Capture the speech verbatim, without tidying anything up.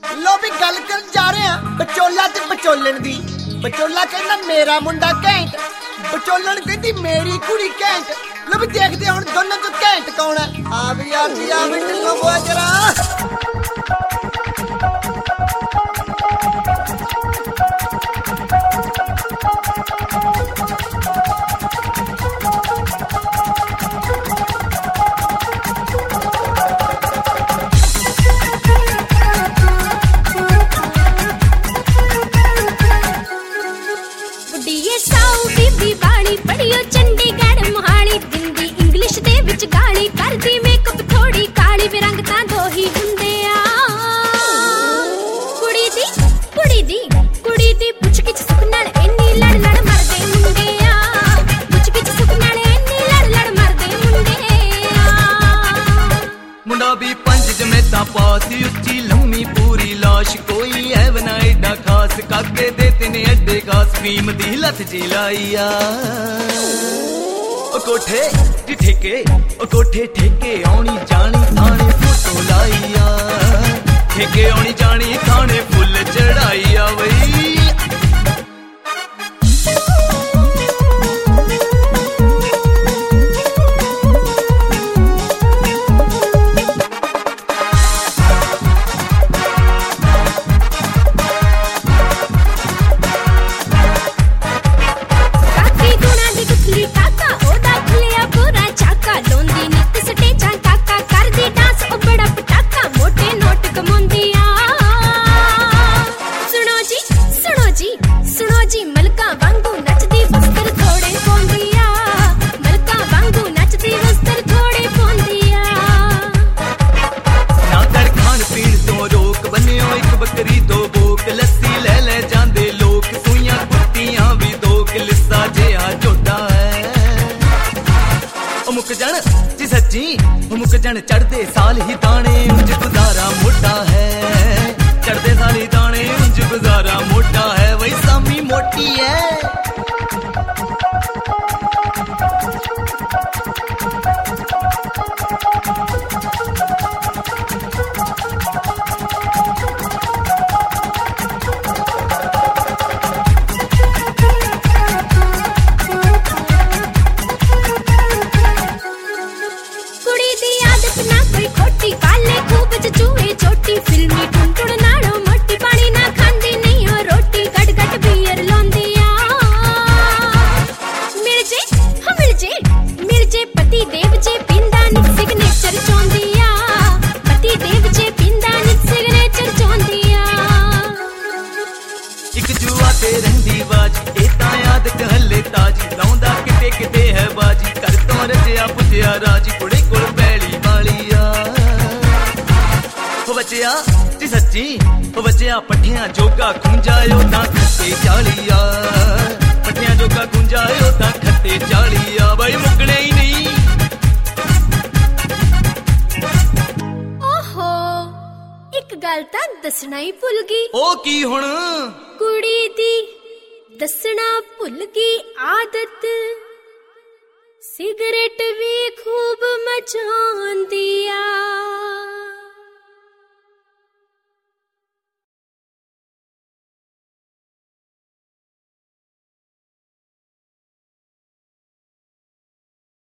लो भी गल कर जा रहे हैं बचोला ते बचोलन दी। बचोला कहना मेरा मुंडा घैंट, बचोलन कहती मेरी कुड़ी घैंट। लो भी देखते हुण दोनों तो घैंट कौन है। आ भी यार जी आ भी ढिल्लो बोआ जरा। पढ़ियो चंडीगढ़ मोहाली दिंदी इंग्लिश दे विच गाली करदी मेकअप थोड़ी काली वे रंग तां दो ही हुंदे आ। कुड़ी दी कुड़ी दी कुड़ी दी पुछ किच सुख नाल इन्नी लड़ लड़ मरदे मुंडे आ। पुछ किच सुख नाल इन्नी लड़ लड़ मरदे मुंडे आ। मुंडा भी पंज जमेता पास उच्ची लम्मी पूरी लाश कोई है बना एडा खास काके देते ने अड्डे घास भीम दी लत जी लाइया। ओ कोठे ठेके ओ कोठे ठेके आउणी जानी थाने फोटो लाइया। ठेके आउणी जानी थाने फुल चढ़ाइया वई। मुक जन जी सच्ची मुक जन चढ़ते साल ही दाने उंज गुजारा मोटा है। चढ़ते साल ही दाने उंज गुजारा मोटा है वही सामी मोटी है। फिल्मी टुंटुड़ नाड़ो मोटी पानी ना खांदी नहीं हो रोटी गट गट बियर लौंदी आ। मिल जे हम मिल जे मिल जे पति देव जे पिंदा नित सिग्नेचर चोंदी आ। पति देव जे पिंदा नित सिग्नेचर चोंदी आ। एक जुआ ते रंदी बाज ए ता याद कहले ताज लौंदा किते किते है बाजी कर तो रजिया पुजिया राजी कुड़े कोल पैली वालिया। बचिया जी सच्ची बचिया पठिया जोगा खुंजायो ता खत्ते चालिया। पठिया जोगा खुंजायो ता खत्ते चालिया भाई मुकने ही नहीं। ओहो एक गल तां दसना ही भुल गई। ओ की हुण कुड़ी दी दसना भुल गई आदत सिगरेट भी खूब मचा